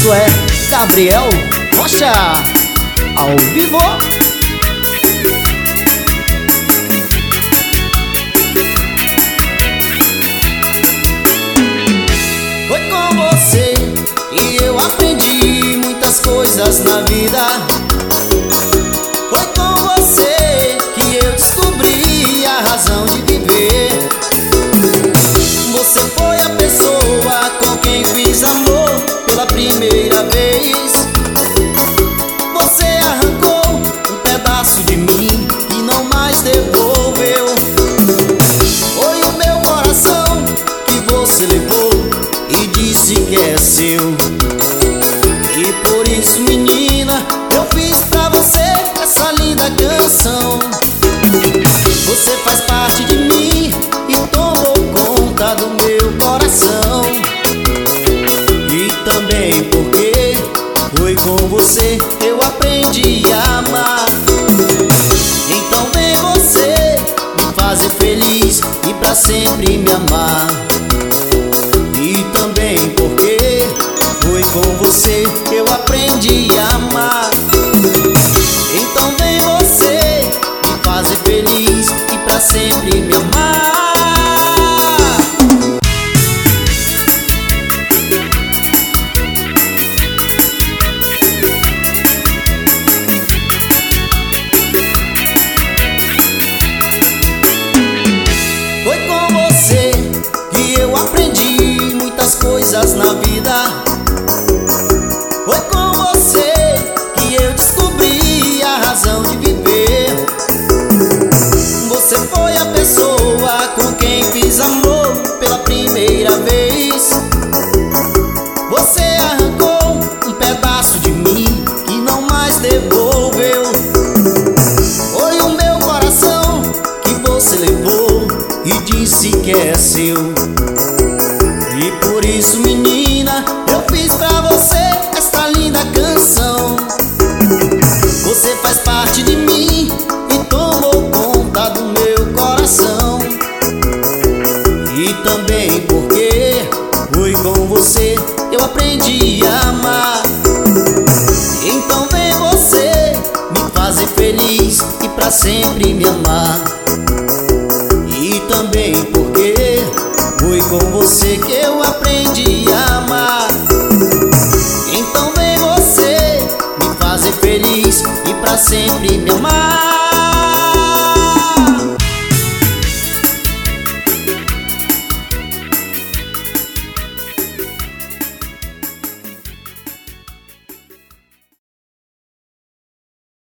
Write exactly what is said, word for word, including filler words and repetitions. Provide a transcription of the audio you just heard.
Isto é Gabriel Rocha ao vivo. Foi com você que eu aprendi muitas coisas na vida. Foi com você que eu descobri a razão de viver. Você foi a pessoa com quem fiz amor pela primeira vez. Você arrancou um pedaço de mim e não mais devolveu. Foi o meu coração que você levou e disse que é seu. E por isso, menina, eu fiz pra você essa linda canção. Você faz parte de mim e tomou conta do meu coração. E também porque foi com você eu aprendi a amar. Então vem você me fazer feliz e pra sempre me amar. E também porque foi com você eu aprendi a amar. Então vem você me fazer feliz e pra sempre me amar. Foi com você que eu aprendi muitas coisas na vida. Foi com você que eu descobri a razão de viver. Você foi a pessoa com quem fiz amor pela primeira vez. Você arrancou um pedaço de mim e não mais devolveu. Foi o meu coração que você levou e disse que é seu. E por isso, menina, eu fiz pra você esta linda canção. Você faz parte de mim e tomou conta do meu coração. E também porque foi com você eu aprendi a amar. Então vem você me fazer feliz e pra sempre me amar. E também porque foi com você que eu aprendi a